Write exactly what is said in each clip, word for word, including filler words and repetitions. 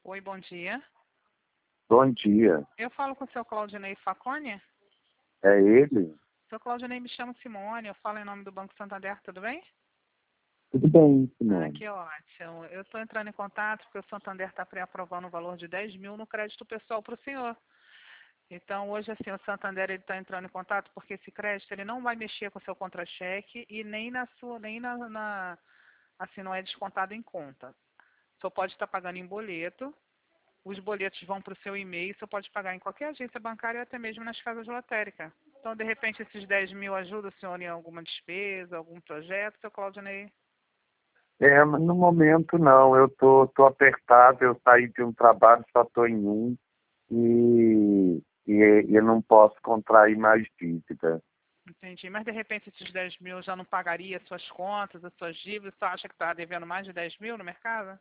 Oi, bom dia. Bom dia. Eu falo com o seu Claudinei Facone? É ele? Seu Claudinei, me chama Simone, eu falo em nome do Banco Santander, tudo bem? Tudo bem, Ah, Simone. que ótimo. Eu estou entrando em contato porque o Santander está pré-aprovando o valor de dez mil no crédito pessoal para o senhor. Então, hoje, assim, o Santander está entrando em contato porque esse crédito ele não vai mexer com o seu contra-cheque e nem na sua, nem na, na, assim, não é descontado em conta. Só pode estar pagando em boleto. Os boletos vão para o seu e-mail, você pode pagar em qualquer agência bancária ou até mesmo nas casas lotéricas. Então, de repente, esses dez mil ajudam o senhor em alguma despesa, algum projeto, seu Claudinei? É, mas no momento não, eu tô, tô apertado, eu saí de um trabalho, só tô em um e, e eu não posso contrair mais dívida. Entendi. Mas, de repente, esses dez mil já não pagaria as suas contas, as suas dívidas? Você acha que está devendo mais de dez mil no mercado?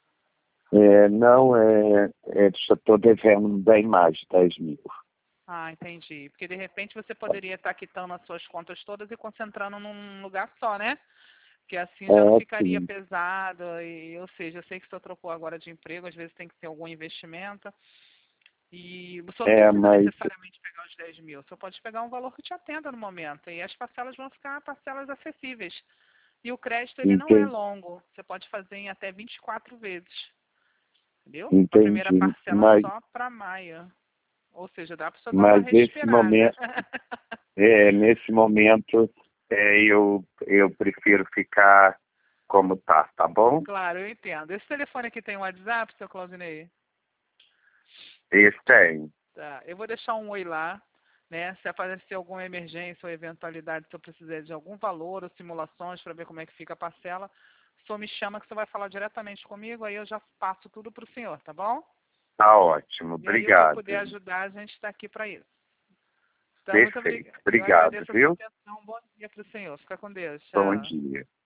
É, não, é, é, só tô devendo bem mais de dez mil. Ah, entendi. Porque, de repente, você poderia estar quitando as suas contas todas e concentrando num lugar só, né? Que assim já não É, ficaria sim. pesado, e, ou seja, eu sei que o senhor trocou agora de emprego, às vezes tem que ter algum investimento, e o senhor não É, precisa mas necessariamente pegar os dez mil, o senhor pode pegar um valor que te atenda no momento, e as parcelas vão ficar parcelas acessíveis. E o crédito, ele não é entendi, longo, você pode fazer em até vinte e quatro vezes, entendeu? A primeira entendi. parcela Mas, só para maio, ou seja, dá para o senhor dar uma mas esse respirada. momento, é, nesse momento, é, eu, eu prefiro ficar como tá, tá bom? Claro, eu entendo. Esse telefone aqui tem um WhatsApp, seu Claudinei? Esse tem. Tá, eu vou deixar um oi lá, né? Se aparecer alguma emergência ou eventualidade, se eu precisar de algum valor ou simulações para ver como é que fica a parcela, o senhor me chama que você vai falar diretamente comigo, aí eu já passo tudo para o senhor, tá bom? Tá ótimo, E aí o que eu obrigado. puder ajudar, a gente está aqui para isso. Então, muito Perfeito. obrigada. Eu Obrigado, agradeço a sua viu? atenção. Um bom dia para o senhor. Fica com Deus. Bom Tchau. dia.